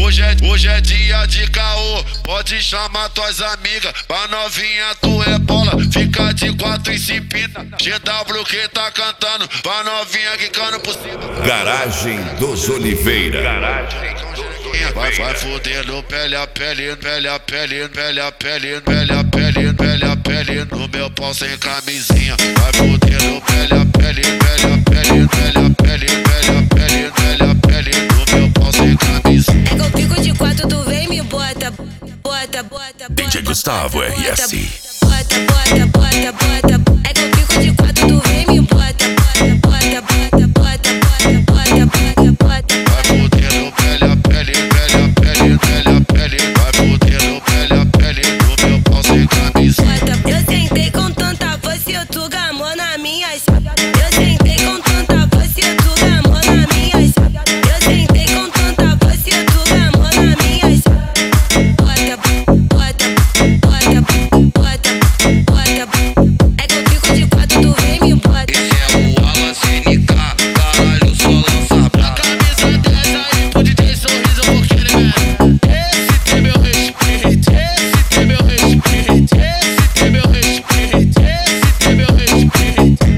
Hoje é dia de caô, pode chamar tuas amigas. Pra novinha tu é bola, fica de quatro e se pinta. GW que tá cantando, pra novinha que cano por cima. Garagem dos Oliveira. Vai fudendo pele a pele, pele a pele, pele a pele, pele a pele, pele a pele. No meu pau sem camisinha. Vai fudendo pele a pele, pele a pele, pele a pele, pele a pele, pele a pele. No meu pau sem camisinha. É que eu fico de quatro, tu vem e me bota, bota, bota. DJ Gustavo RS. Bota, bota, bota, bota. É que eu fico de quatro, tu vem e me bota, bota, bota, bota, bota, bota, bota, bota. Vai fudendo pele a pele, pele a pele, pele a pele. Vai fudendo pele a pele, no meu pau sem camisinha. Eu sentei com tanta força e tu gamou na minha chave. Eu sentei com tanta força e tu gamou na minha chave. Eu sentei com tanta força e tu gamou na minha chave. Bota, bota, bota, bota, bota. É que eu fico de quatro, tu vem e me bota. Esse é o Alas NK, caralho, só lança pra camisa dessa aí pro DJ Sorriso, eu vou querer mesmo. Esse tem meu respeito, esse tem meu respeito, esse tem meu respeito, esse tem meu respeito.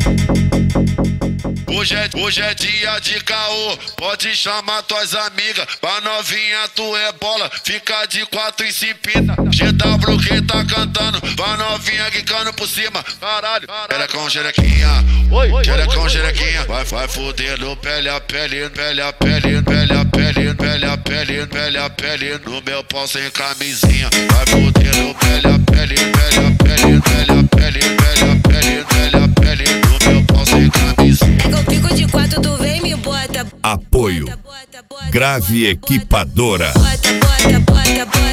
Hoje é dia de caô, pode chamar tuas amigas. Pra novinha tu é bola, fica de quatro e se pinta. GW que tá cantando, pra novinha que cano por cima. Caralho, xerecão, xerequinha, xerecão, xerequinha. Vai fudendo pele a pele, pele a pele, pele a pele, pele a pele, pele a pele. No meu pau sem camisinha. Vai fudendo pele a pele, pele a pele, pele a pele, pele a pele, pele a pele. No meu pau sem camisinha. É que eu fico de quatro, tu vem e me bota. Apoio Bota, bota, bota, Grave bota, Equipadora. bota, bota, bota, bota.